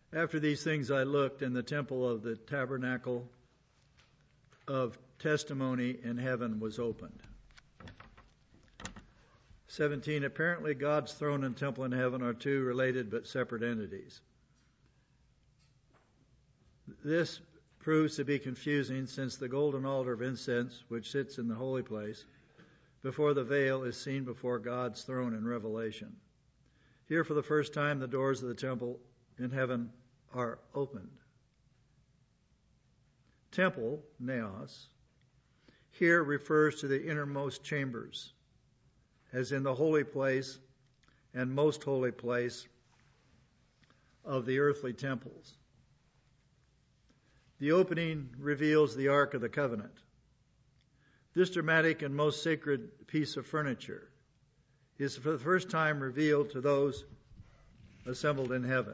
After these things I looked, and the temple of the tabernacle of testimony in heaven was opened. 17. Apparently God's throne and temple in heaven are two related but separate entities. This proves to be confusing, since the golden altar of incense, which sits in the holy place before the veil, is seen before God's throne in Revelation. Here for the first time the doors of the temple in heaven are opened. Temple, naos, here refers to the innermost chambers, as in the holy place and most holy place of the earthly temples. The opening reveals the Ark of the Covenant. This dramatic and most sacred piece of furniture is for the first time revealed to those assembled in heaven.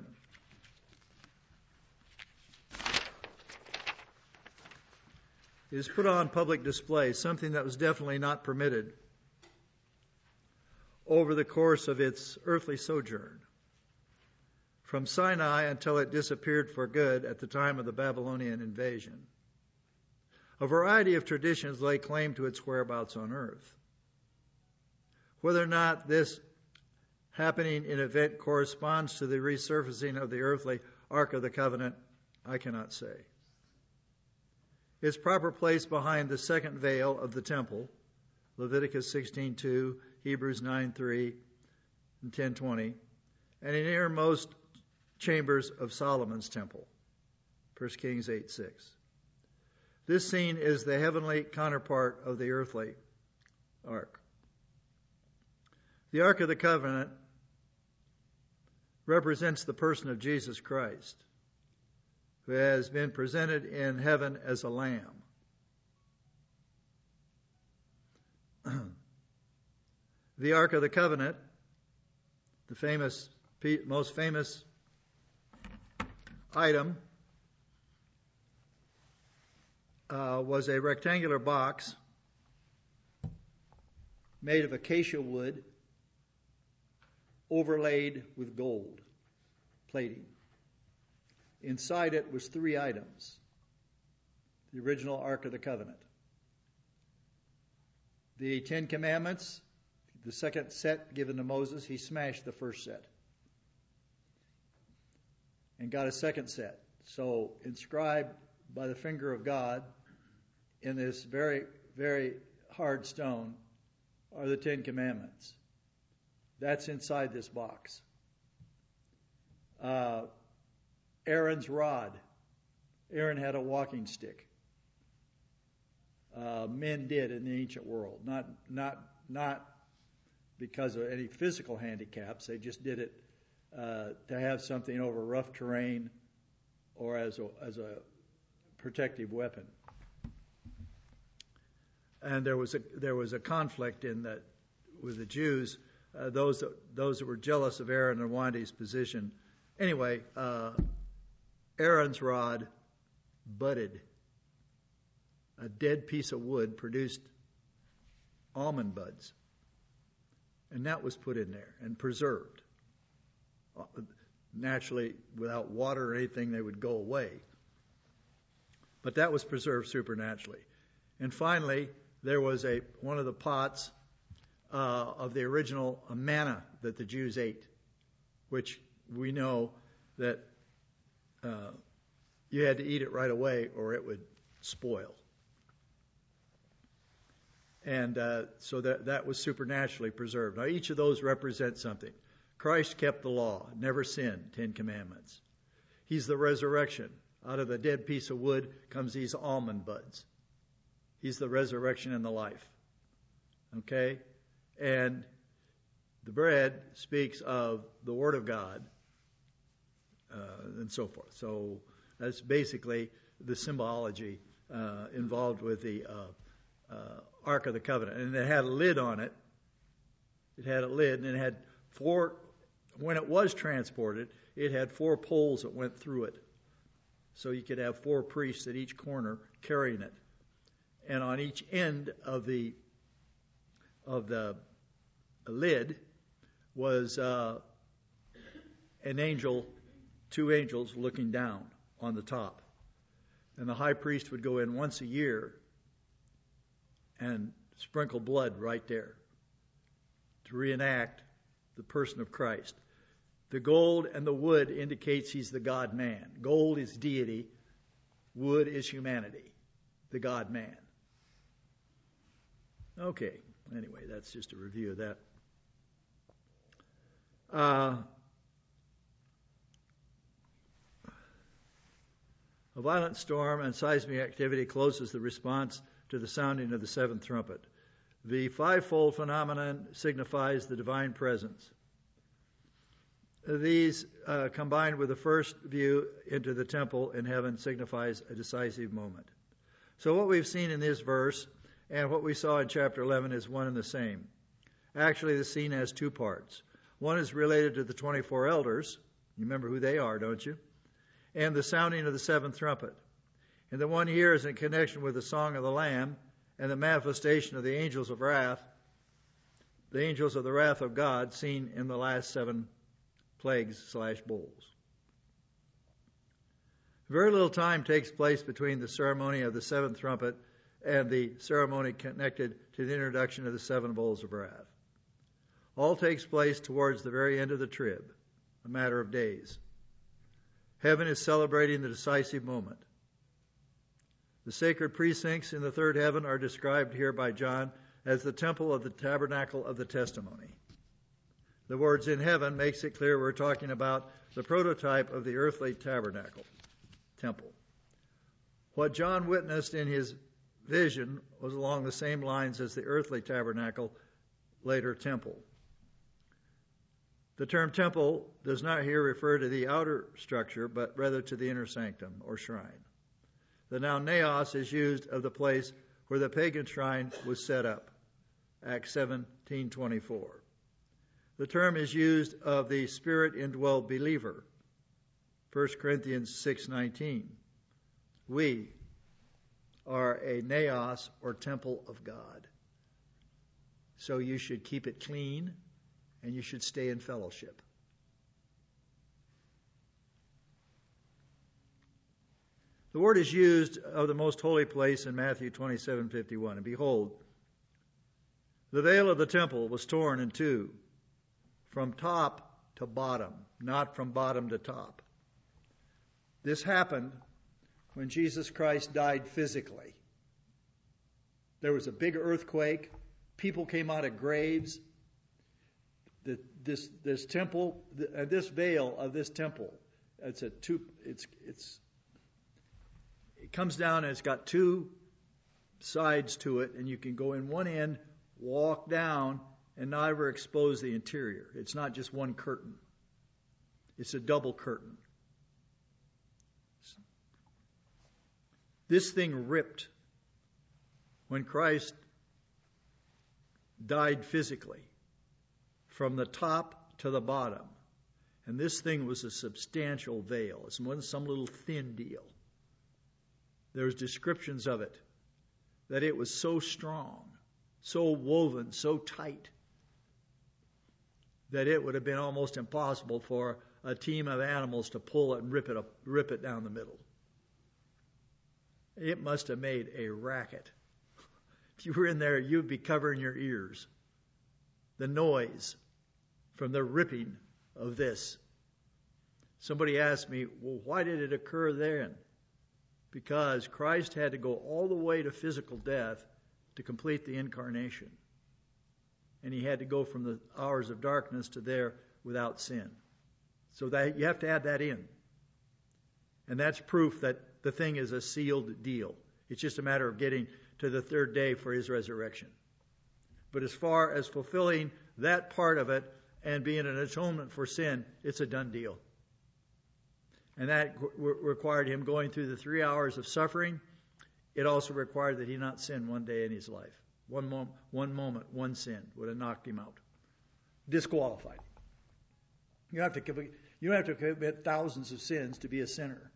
It is put on public display, something that was definitely not permitted over the course of its earthly sojourn, from Sinai until it disappeared for good at the time of the Babylonian invasion. A variety of traditions lay claim to its whereabouts on earth. Whether or not this happening in event corresponds to the resurfacing of the earthly Ark of the Covenant, I cannot say. Its proper place behind the second veil of the temple, Leviticus 16:2, Hebrews 9:3, and 10:20, and in innermost chambers of Solomon's temple, 1 Kings 8:6. This scene is the heavenly counterpart of the earthly ark. The Ark of the Covenant represents the person of Jesus Christ, who has been presented in heaven as a lamb. The Ark of the Covenant, the most famous item, was a rectangular box made of acacia wood overlaid with gold plating. Inside it was 3 items. The original Ark of the Covenant. The 10 Commandments, the second set given to Moses, he smashed the first set and got a second set. So inscribed by the finger of God in this very, very hard stone are the 10 Commandments. That's inside this box. Aaron's rod. Aaron had a walking stick. Men did in the ancient world, not because of any physical handicaps. They just did it to have something over rough terrain or as a protective weapon. And there was a conflict in that with the Jews, those that were jealous of Aaron and wanted his position. Anyway, Aaron's rod budded. A dead piece of wood produced almond buds. And that was put in there and preserved. Naturally, without water or anything, they would go away. But that was preserved supernaturally. And finally, there was one of the pots of the original manna that the Jews ate, which we know that you had to eat it right away or it would spoil. And so that was supernaturally preserved. Now, each of those represents something. Christ kept the law, never sinned, 10 Commandments. He's the resurrection. Out of the dead piece of wood comes these almond buds. He's the resurrection and the life. Okay? And the bread speaks of the Word of God and so forth. So that's basically the symbology involved with the Ark of the Covenant. And it had a lid on it. It had a lid, and it had 4, when it was transported, it had 4 poles that went through it. So you could have 4 priests at each corner carrying it. And on each end of the lid was an angel two angels looking down on the top. And the high priest would go in once a year and sprinkle blood right there to reenact the person of Christ. The gold and the wood indicates he's the God-man. Gold is deity. Wood is humanity. The God-man. Okay. Anyway, that's just a review of that. A violent storm and seismic activity closes the response to the sounding of the seventh trumpet. The fivefold phenomenon signifies the divine presence. These, combined with the first view into the temple in heaven, signifies a decisive moment. So what we've seen in this verse and what we saw in chapter 11 is one and the same. Actually, the scene has two parts. One is related to the 24 elders. You remember who they are, don't you? And the sounding of the seventh trumpet. And the one here is in connection with the song of the Lamb and the manifestation of the angels of wrath, the angels of the wrath of God seen in the last 7 plagues/bowls. Very little time takes place between the ceremony of the seventh trumpet and the ceremony connected to the introduction of the 7 bowls of wrath. All takes place towards the very end of the trib, a matter of days. Heaven is celebrating the decisive moment. The sacred precincts in the third heaven are described here by John as the temple of the tabernacle of the testimony. The words in heaven makes it clear we're talking about the prototype of the earthly tabernacle, temple. What John witnessed in his vision was along the same lines as the earthly tabernacle, later temple. The term temple does not here refer to the outer structure, but rather to the inner sanctum or shrine. The noun naos is used of the place where the pagan shrine was set up, Acts 17:24. The term is used of the Spirit-indwelled believer, 1 Corinthians 6:19. We are a naos or temple of God. So you should keep it clean and you should stay in fellowship. The word is used of the most holy place in Matthew 27:51. And behold, the veil of the temple was torn in two, from top to bottom, not from bottom to top. This happened when Jesus Christ died physically. There was a big earthquake. People came out of graves. This temple, this veil of this temple, it comes down and it's got 2 sides to it, and you can go in one end, walk down, and not ever expose the interior. It's not just one curtain. It's a double curtain. This thing ripped when Christ died physically, from the top to the bottom. And this thing was a substantial veil. It wasn't some little thin deal. There's descriptions of it, that it was so strong, so woven, so tight, that it would have been almost impossible for a team of animals to pull it and rip it down the middle. It must have made a racket. If you were in there, you'd be covering your ears. The noise from the ripping of this. Somebody asked me, well, why did it occur then? Because Christ had to go all the way to physical death to complete the incarnation. And he had to go from the hours of darkness to there without sin. So that you have to add that in. And that's proof that the thing is a sealed deal. It's just a matter of getting to the third day for his resurrection. But as far as fulfilling that part of it and being an atonement for sin, it's a done deal. And that required him going through the 3 hours of suffering. It also required that he not sin one day in his life. One moment, one sin would have knocked him out. Disqualified. You don't have to commit thousands of sins to be a sinner.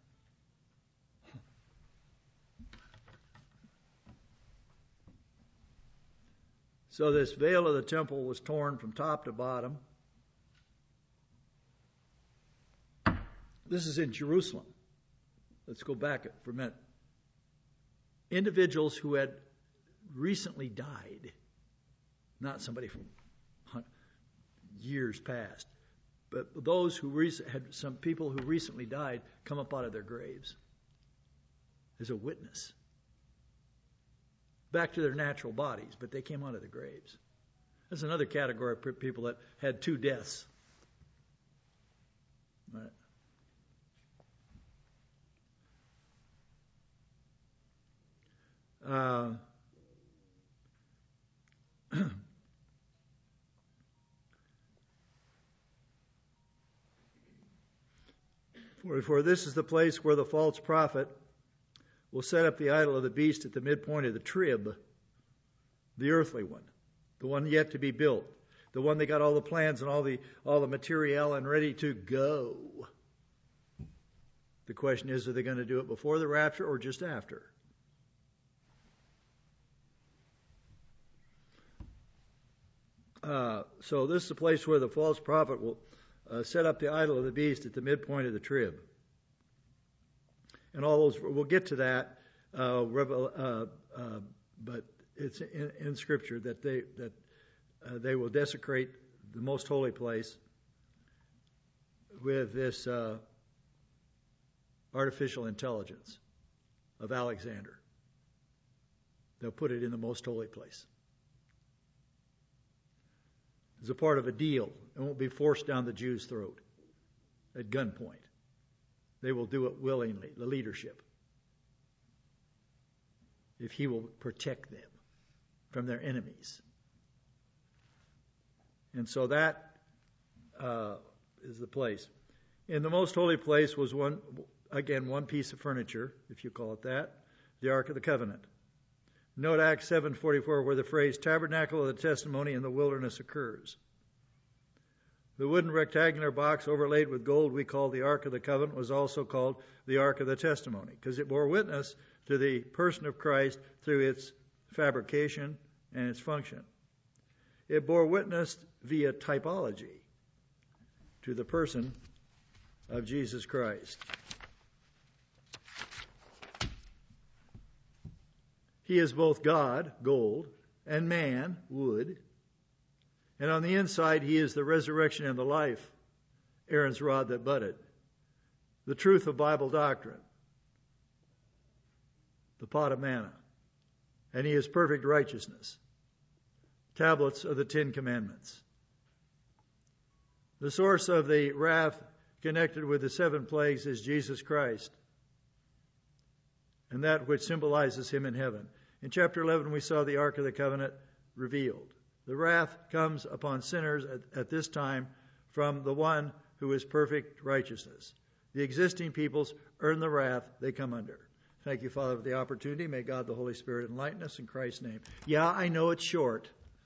So this veil of the temple was torn from top to bottom. This is in Jerusalem. Let's go back for a minute. Individuals who had recently died, not somebody from years past, but those who had some people who recently died come up out of their graves as a witness. Back to their natural bodies, but they came out of the graves. That's another category of people that had two deaths. Right. For this is the place where the false prophet will set up the idol of the beast at the midpoint of the trib, the earthly one, the one yet to be built, the one that got all the plans and all the material and ready to go. The question is, are they going to do it before the rapture or just after? So this is the place where the false prophet will set up the idol of the beast at the midpoint of the trib. And all those, we'll get to that, but it's in Scripture that they will desecrate the most holy place with this artificial intelligence of Alexander. They'll put it in the most holy place. As a part of a deal. It won't be forced down the Jews' throat at gunpoint. They will do it willingly, the leadership, if he will protect them from their enemies. And so that is the place. In the most holy place was one piece of furniture, if you call it that, the Ark of the Covenant. Note Acts 7:44, where the phrase tabernacle of the testimony in the wilderness occurs. The wooden rectangular box overlaid with gold we call the Ark of the Covenant was also called the Ark of the Testimony because it bore witness to the person of Christ through its fabrication and its function. It bore witness via typology to the person of Jesus Christ. He is both God, gold, and man, wood. And on the inside, he is the resurrection and the life, Aaron's rod that budded. The truth of Bible doctrine, the pot of manna. And he is perfect righteousness, tablets of the 10 Commandments. The source of the wrath connected with the 7 plagues is Jesus Christ, and that which symbolizes him in heaven. In chapter 11, we saw the Ark of the Covenant revealed. The wrath comes upon sinners at this time from the one who is perfect righteousness. The existing peoples earn the wrath they come under. Thank you, Father, for the opportunity. May God the Holy Spirit enlighten us in Christ's name. Yeah, I know it's short.